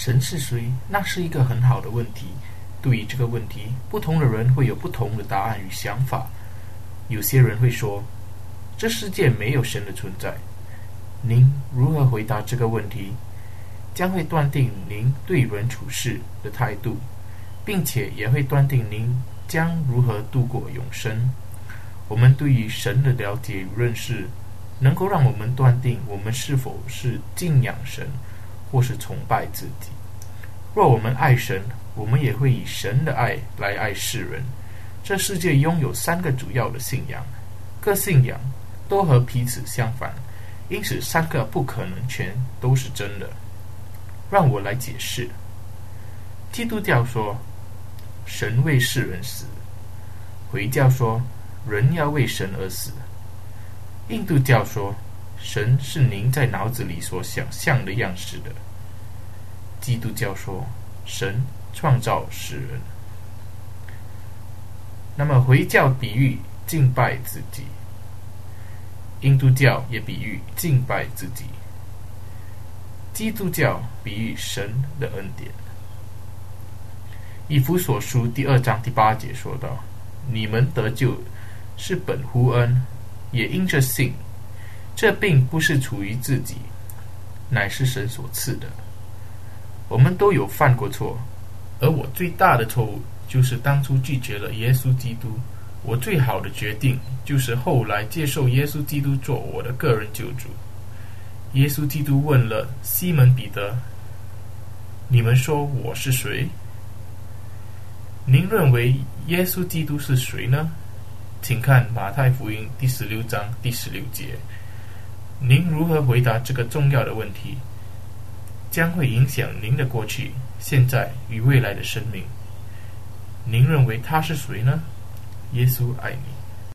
神是谁？那是一个很好的问题。对于这个问题，不同的人会有不同的答案与想法。有些人会说，这世界没有神的存在。您如何回答这个问题，将会断定您对人处事的态度，并且也会断定您将如何度过永生。我们对于神的了解与认识，能够让我们断定我们是否是敬仰神，或是崇拜自己。若我们爱神，我们也会以神的爱来爱世人。这世界拥有3个主要的信仰，各信仰都和彼此相反，因此3个不可能全都是真的。让我来解释。基督教说，神为世人死；回教说，人要为神而死；印度教说，神是您在脑子里所想象的样式的；基督教说，神创造世人。那么回教比喻敬拜自己，印度教也比喻敬拜自己，基督教比喻神的恩典。以弗所书第2章第8节说道：你们得救是本乎恩，也因着信。这并不是出于自己，乃是神所赐的。我们都有犯过错，而我最大的错误就是当初拒绝了耶稣基督。我最好的决定就是后来接受耶稣基督做我的个人救主。耶稣基督问了西门彼得：你们说我是谁？您认为耶稣基督是谁呢？请看马太福音第16章第16节。您如何回答这个重要的问题，将会影响您的过去、现在与未来的生命。您认为他是谁呢？耶稣爱你。